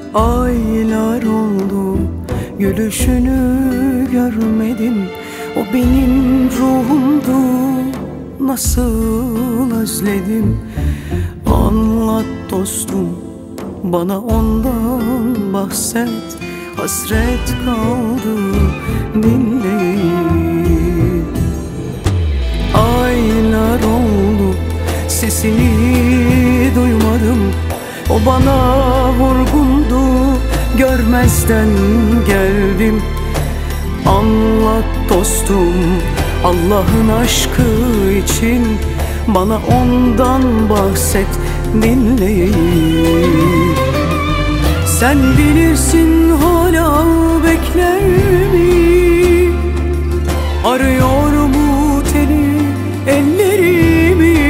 Aylar oldu gülüşünü görmedim. O benim ruhumdu, nasıl özledim. Anlat dostum, bana ondan bahset. Hasret kaldı dinleyip. Aylar oldu sesini duymadım. O bana vurgundu, görmezden geldim. Anlat dostum, Allah'ın aşkı için bana ondan bahset, dinleyeyim. Sen bilirsin hala bekler mi? Arıyor mu teni ellerimi?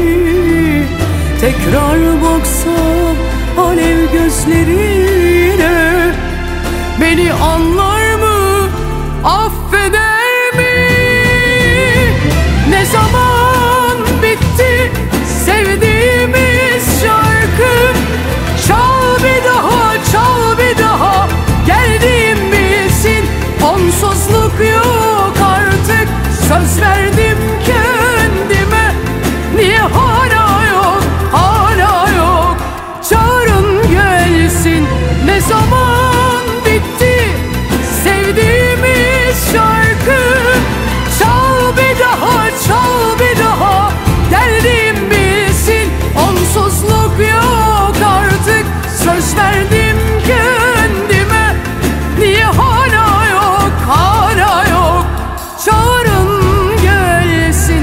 Tekrar baksam alev gözlerine, beni anlar mı, affeder mi? Ne zaman bitti sevdiğimiz şarkı? Çal bir daha, çal bir daha, geldiğim bilsin. Onsuzluk yok artık, söz verdim kendime. Niye hala yok, hala yok? Çağırın gelsin. Ne zaman bitti sevdiğimiz şarkı? Çal bir daha, çal bir daha, geldiğim bilsin. Onsuzluk yok artık, söz verdim kendime. Niye hala yok, hala yok? Çağırın gelsin.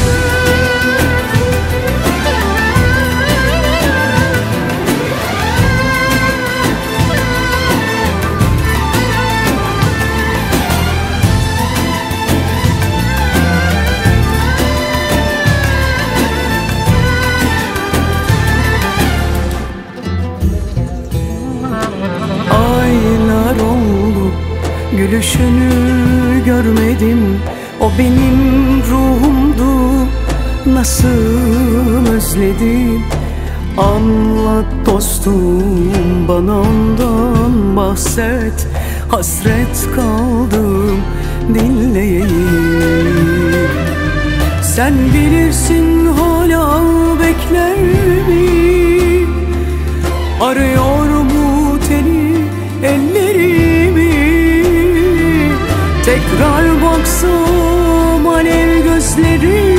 Aylar oldu gülüşünü görmedim. O benim ruhumdu, nasıl özledim. Anlat dostum, bana ondan bahset. Hasret kaldım dinleyeyim. Sen bilirsin hala bekler mi? Arıyor mu teni ellerimi? Tekrar baksam alev gözleri